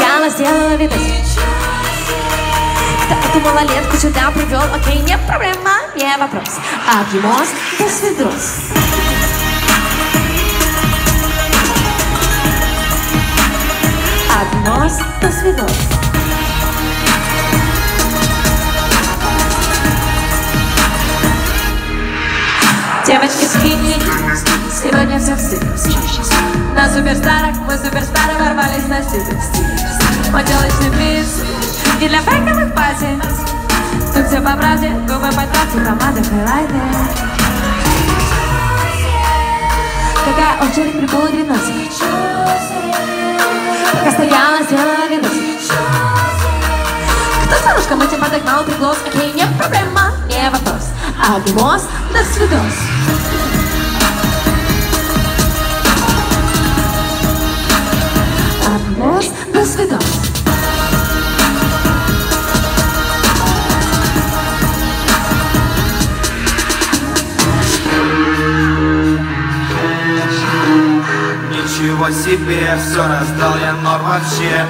постоянно сделала видосик. Кто эту малолетку сюда привел? Окей, не проблема, не вопрос. Обнимос, до свидос. Обнимос, до свидос. Девочки скини, сегодня все в стиле. На суперстарах, мы суперстары ворвались на стиль. Поделочный бис, не для фейковых пати. Тут все по правде, губы потратил, помада, хайлайты. Какая очередь при полудреносе. Пока стояла, сделала видосик. Кто старушкам этим подогнал приглас? Окей, не проблема, не вопрос. Обнимос, до свидос. Обнимос, до свидос. Ничего себе, все раздал я норм вообще.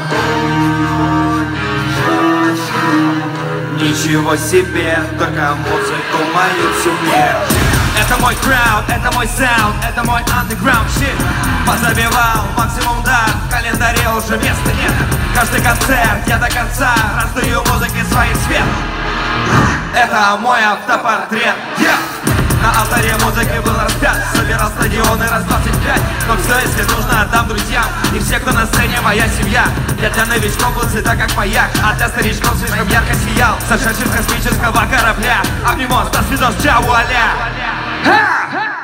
Ничего себе, только музыку мою всю мне. Это мой крауд, это мой саунд, это мой underground shit. Позабивал максимум, да, в календаре уже места нет. Каждый концерт я до конца раздаю музыке свой свет. Это мой автопортрет, На алтаре музыки был распят, собирал стадионы раз 25. Но все, если нужно, отдам друзьям. И все, кто на сцене, моя семья. Я для новичков был всегда как маяк, а для старичков слишком ярко сиял, сошедший с космического корабля. Обнимос, до свидос, чау, аля.